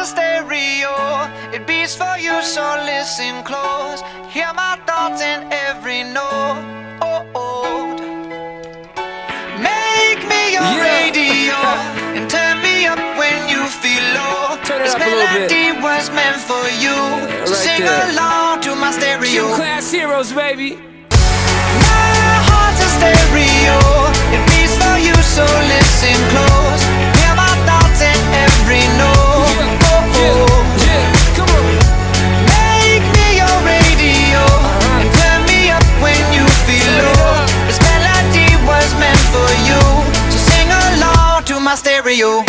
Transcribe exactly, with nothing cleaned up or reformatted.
a stereo, it beats for you, so listen close. Hear my thoughts in every note. Make me your Yeah. radio and turn me up when you feel low. Turn it This up a little bit. melody was meant for you, so right sing there. along to my stereo. Class heroes, baby. My heart's a stereo, it beats for you, so listen close. Hear my thoughts in every note. Yeah, yeah, yeah. Come on. Make me your radio and turn me up when you feel low. This melody was meant for you, so sing along to my stereo.